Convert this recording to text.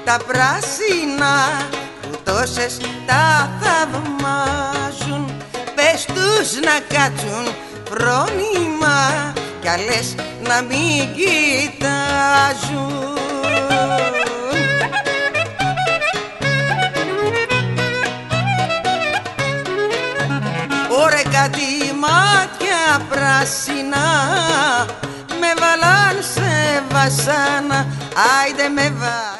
τα πράσινα που τόσες τα θαυμάζουν. Πες τους να κάτσουν φρόνημα κι άλλες να μην κοιτάζουν. Ωρε κάτι μάτια πράσινα με βάλαν σε βασάνα, άιντε με